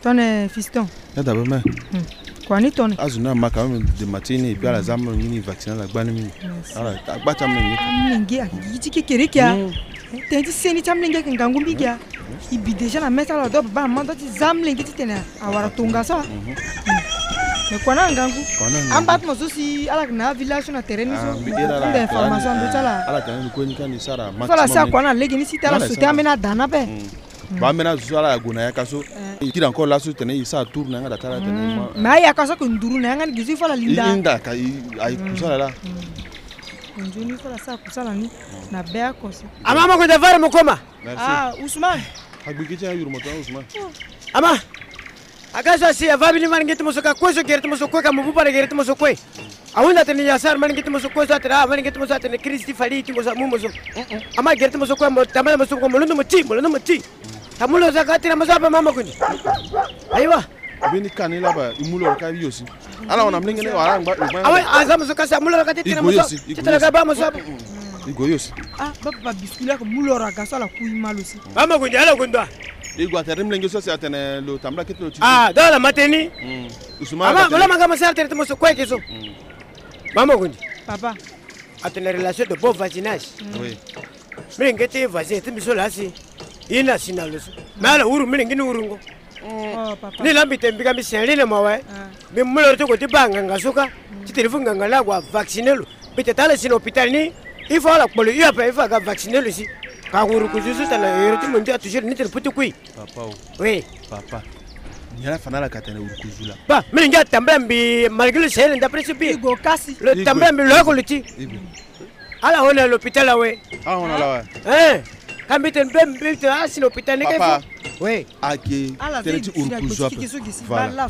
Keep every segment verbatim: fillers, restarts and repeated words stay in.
Ton est fiston. D'abord, mais. Quoi ni ton? Azuna ma quand même de matinée et puis à la zame ni vaccin la banni. Alors, ta bata mlingi. Mlingi akiji kikere kia. Tenti seni chamlingi kangangu bigia. Ibi déjà na mettre la dobe ba mando ti zamlingi ti tena. Awara tonga sa. Mais quoi na ngangu? Ambat mo susi ala na village na terrain so. Des informations de ça là. Ala tani ko ni kan ni sara maximum. Voilà ça quoi na legi ni si tala so amena dana be. Ba mena zala guna ya kaso. Il encore là sur tenir ça tourne nga da tala tenir. Mais ya kaso ko nduru na nga gizi fala linda. Linda ka ai kusala la. Njoni fala sa kusala ni na bea kosa. Ama ma ko devare mo koma. Ah Ousmane. Hagbiki cha yuru moto Ousmane. Ama akaso si avabi man ngeti mo soka ko so gerti mo so ko ka mo bupare gerti mo so ko. Awunda tani yasar man ngeti mo so ko so atra man ngeti mo so atra Kristi fali ti mo so mo so. Ama gerti mo so ko mo tamala mo so ko mo lundo mo ti mo lundo mo ti. Tamulo zakati na mazaba mama kuni. Aiwa. Bini kanila ba imulo ka yosi. Ala ona mlingene wala ngba. Awe azamu zakasa mulo zakati na mazo. Titala ka ba mazaba. Igo yosi. Ah baba biskula ko mulo ra gasa la kuyi malosi. Mama kuni ala kundwa. Igo atare mlingene so se atene lo tambla ketlo ti. Ah dala mateni. Mm. Usuma. Ama gola manga masar tere mo so kwa keso. Mama kuni. Papa. Atene relation de bon voisinage. Oui. Mlingete voisin timiso lasi. Ina sinalusu. Mala uru mlingine urungo. Oh papa. Ni lambi tembika mi senrile mawe. Mi mulo to ko tibanga ngasuka. Ti telefone ngala kwa vaccinelo. Bite tala sin hôpital ni. Il faut la polo ya pa il faut ga vaccinelo si. Ka uru ku jusu tala yero ti mundi atu ni tel putu kui. Papa. Oui. Papa. Nyala fanala katene uru kuzula. Ba, mlinga tambambi malgré le sel d'après ce pied. Igo kasi. Le tambambi lo ko liti. Ala on à l'hôpital ouais. Ah on a là ouais. Hein? Kambite mbembe te asi l'hôpital ni Papa. Oui. Ake teneti urukuzwa pe. Voilà.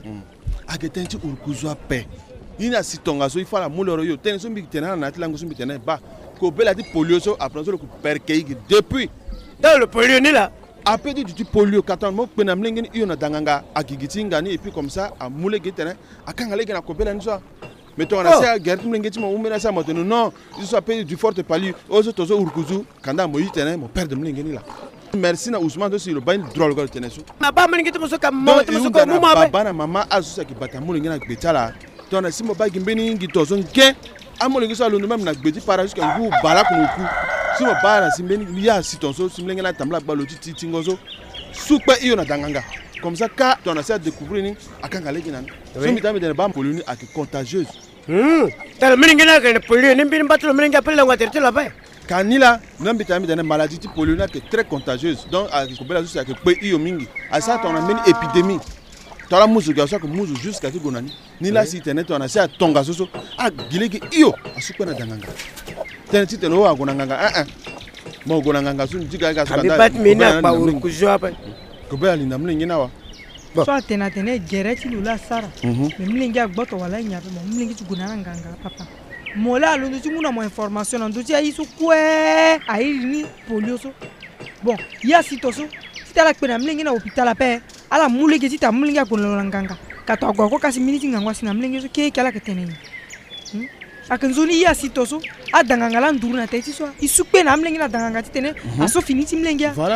Ake teneti urukuzwa pe. Ina sitonga so ifala muloro yo tenso mbi tena na atlango so mbi tena ba ko bela di polio so après so le perkei depuis dans le polio ni là. Après du du polio katon mo pena mlingeni iyo na danganga akigitinga ni et puis comme ça a moule getena akanga lege na ko bela ni so. Mais toi on a ça guerre mlingeti mo umena ça mo non ils sont appelés du forte palu ozo tozo urkuzu kanda mo yitena mo perdre mlingeni là. Merci na Ousmane de sur le bain drôle gol tenesu. Na ba mlingeti mo so ka mo to so ko mu ma ba. Baba na mama azusa ki bata mlingeni na betala. Toi on a simo ba gimbeni ngi tozo nke amolingi so alundu même na gbedi para jusqu'à ngu bala kunuku. Simo ba na simbeni ya sitonso simlingeni na tambla balo titi tingozo. Soupe iyo na danganga. Comme ça quand on a ça découvrir ni akanga legi nan. So mi tami de ba polio ni ak contagieuse. Hmm. Tal mlingeni na ka polio ni bin batlo mlingeni apel la water la ba. Kanila nambi tami de maladie type polio na qui est très contagieuse. Donc ak ko bela juste ak pe iyo mingi. À ça on a une épidémie. Tala muzu ga so ko muzu jusqu'à ki gonani. Ni la si internet on a ça tonga soso. Ah gilegi iyo asuko na danganga. Tene ti telo wa gonanga ah ah. Mo gonanga so ndiga ga so kanda. Bat mina pa urukuzwa pa. Ko bela linda mlingi na wa. So atena tena gereti lula sara. Mais mlingi agboto wala nyape mo mlingi tuguna nganga papa. Mola lundu ti muna mo information ndu ti ayisu kwe ayi ni polio so. Bon, ya sitoso. Si tala pena mlingi na hôpital ape. Ala mule ke ti ta mlingi akono nganga. Ka to agwa ko kasi minute ngangwa sina mlingi so ke kala ketene. Hmm? Akanzoni ya sitoso adanganga la nduru na teti so. Isukpe na mlingi na danganga ti tene aso finiti mlingi. Voilà.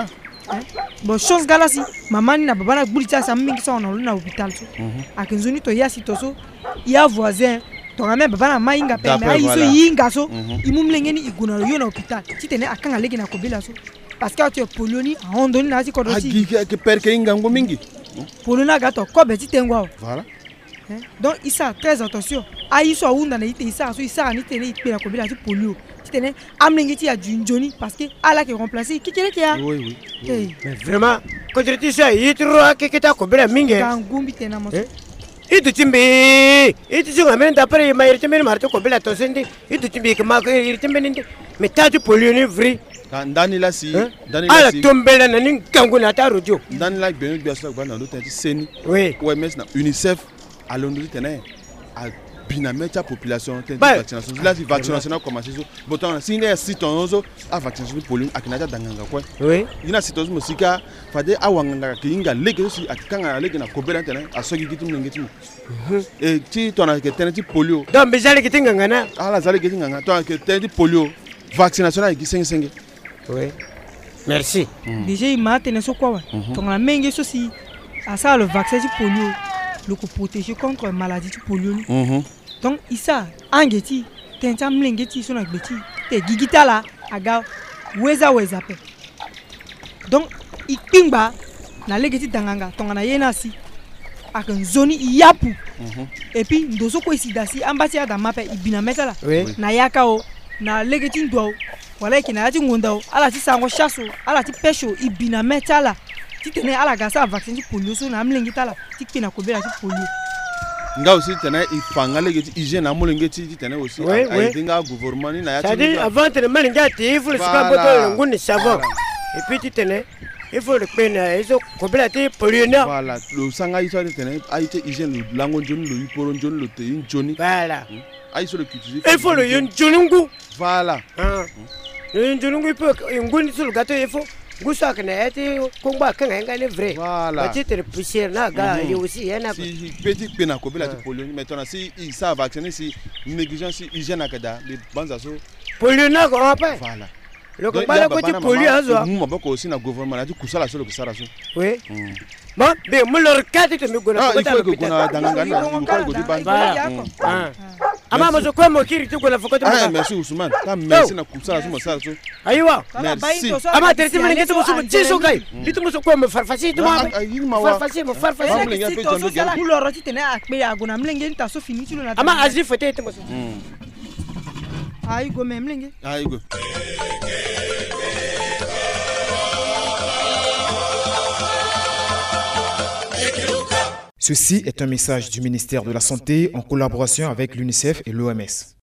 Bon chose galasi mamani na baba na bulita sa mingi so na na hôpital so. Akanzoni to ya sitoso ya voisin to ngame baba na mainga pe mais ayiso yinga so imumlengeni iguna yo na hôpital ti tene akanga legi na kobela so. Parce que tu es poloni a ondoni na ti ko do si. Agi ke perke ingango mingi. Polona gato ko be ti tengwa. Voilà. Donc isa très attention. Ayiso awunda na ite isa so isa ni tene ipe na kobela ti polio. Ti tene amlengi ti ya junjoni parce que ala ke remplacer ki kele ki ya. Oui oui. Mais vraiment quand tu dis ça yitro akeketa kobela mingi. Kangumbi tena mo. Itu timbi, itu juga main dapur yang mayar timbi marto ko bela tosendi, itu timbi ke mak iri timbi nindi, metatu polio ni free. Dani la si, Dani la si. Ala tombela na ning kangu na taru jo. Dani la benu biasa ko na ndo tenti seni. Oui. O M S na UNICEF a l'ondri tene a binamecha population tenti vaccination. La si vaccination na commencé so, botan singa site onzo a vaccination polio akinata danganga kwa. Oui. Ina site musika fade awanganga kinga lege si akanga lege na kobela tene a sogi gitu ngeti. Et ti tona ke tene ti polio. Donc bizali ki tinga na. Ala zali ke tinga to ke tene ti polio vaccination na ki sengenge. Oui. Merci. Déjà il m'a tenu so kwa. To na mengi so si à ça le vaccin du polio le ko protéger contre maladie du polio Mhm. donc isa angeti tenta mlengeti sona gbeti te gigita la aga weza weza pe donc ikpingba na legeti danganga tongana yena si ak nzoni yapu et puis ndoso ko isidasi ambati ada mape ibina metala na yakao na legeti ndo wala ki na ti ngondao ala ti sango chasso ala ti pesho ibina metala ti tene ala gasa vaccin ti polio so na mlengita la ti pina ko bela ti polio nga aussi tene ifanga legeti hygiène amolengeti ti tene aussi ay dinga gouvernement ni na ya ti c'est-à-dire avant de mangati il faut le savoir boto ngoni savon et puis tu tene il faut le peine ils ont complété polio na voilà le sanga iso ti tene ay ti hygiène le lango joni le yiporo joni le te joni voilà ay so le cultiver il faut le yon jonungu voilà ah yon jonungu peut ngoni sur le gâteau il faut gusa kana eti kongba kanga ngane vrai voilà petit te poussière na ga il aussi yana si petit pena ko bela ti polio maintenant si il ça vacciner si négligence si hygiène akada les banza so polio na ko pa voilà le ko bala ko ti polio azo mu maboko aussi na gouvernement na ti kusala so le kusala so oui bon be mu lor kati te mi gona ko ta ko gona danganga na ko ko di ban ah ama mo so ko mo kiri ti gona fokoti ah merci Ousmane ta merci na kusala so mo sala so aywa merci ama te ti mlingi mo so ti so kai ti mo so ko mo farfasi ti mo farfasi mo farfasi ti to so sala kuloro ti tene akpe agona mlenge nta so fini ti lo na ama azi fote ti mo so ay go même mlenge ay go Ceci est un message du ministère de la Santé en collaboration avec l'UNICEF et l'O M S.